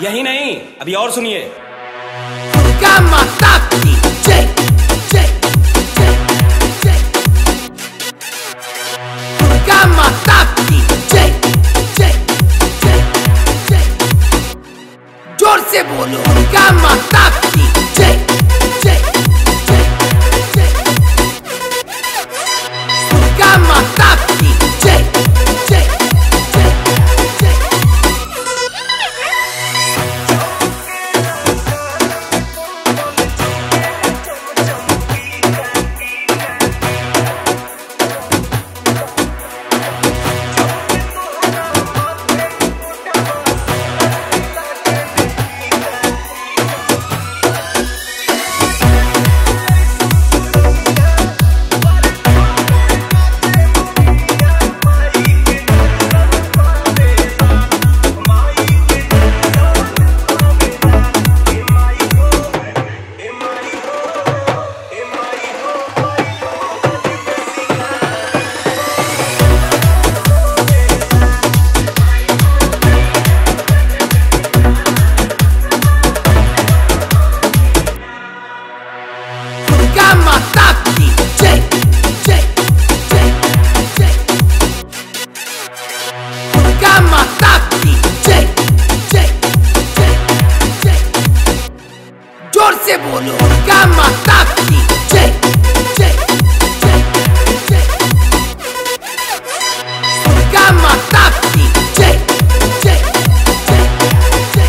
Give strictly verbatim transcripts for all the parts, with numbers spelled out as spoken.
यही नहीं, अभी और सुनिए। दुर्गा माता की जय जय जय जय। दुर्गा माता की जय जय जय जय। जोर से बोलो दुर्गा माता की जय जय जय जय। दुर्गा माता की जय जय जय जय। दुर्गा माता की जय जय जय जय। दुर्गा माता की जय जय जय जय। जोर से बोलो दुर्गा माता की जय जय जय जय। दुर्गा माता की जय जय जय जय।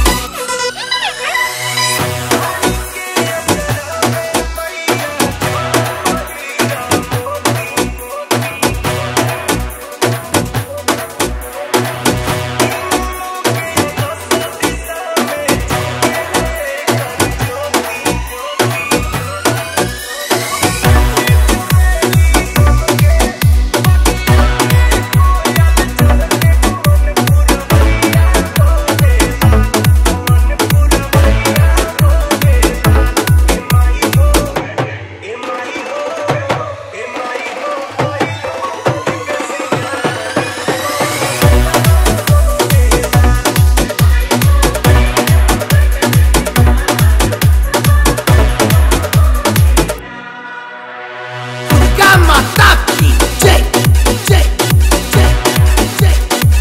दुर्गा माता की जय जय जय जय।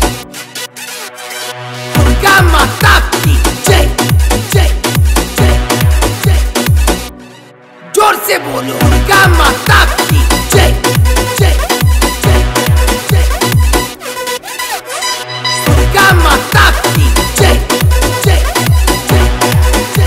दुर्गा माता की जय जय जय जय। जोर से बोलो दुर्गा माता की जय जय जय जय। दुर्गा माता की जय जय जय जय।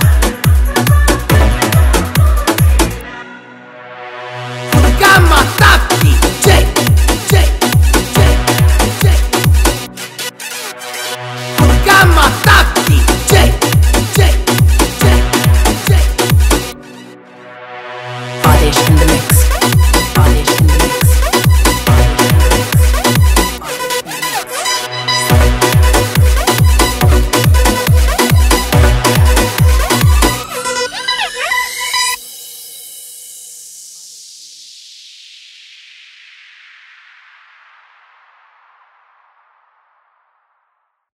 दुर्गा माता